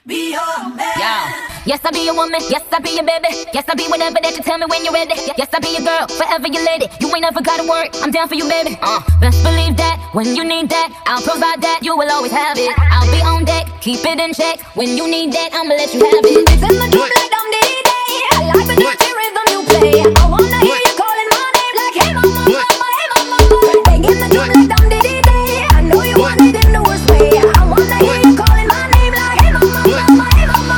Be your man. Yeah. Yes, I be your woman. Yes, I be your baby. Yes, I be whatever that you tell me when you're ready. Yes, I be your girl, forever your lady. You ain't never gotta worry, I'm down for you, baby. Best believe that when you need that, I'll provide that. You will always have it. I'll be on deck, keep it in check. When you need that, I'ma let you have it. Tell me you like them day. I like the dirty rhythm you play. I wanna hear you calling my name like hey mama, mama, hey mama. They give me drum like them day. I know you want it in the worst way. I wanna hear you calling my name like hey mama, mama, hey mama.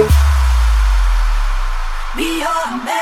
Be your man.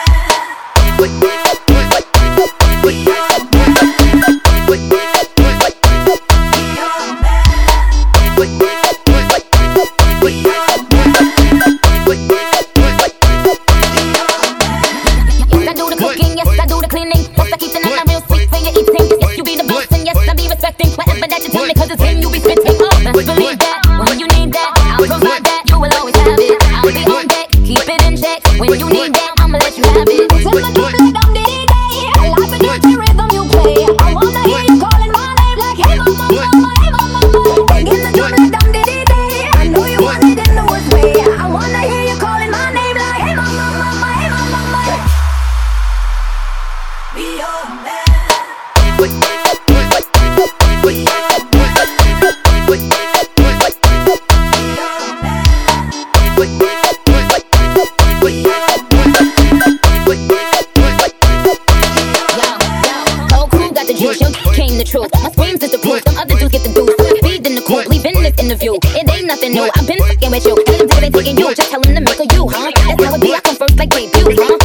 My screams is the proof, some other dudes get the deuce. Speed in the court, leaving this interview. It ain't nothing new, I've been fucking with you. Tell them they taking you, just tell them to make a you, huh? That's how it be, I come first like debut, huh?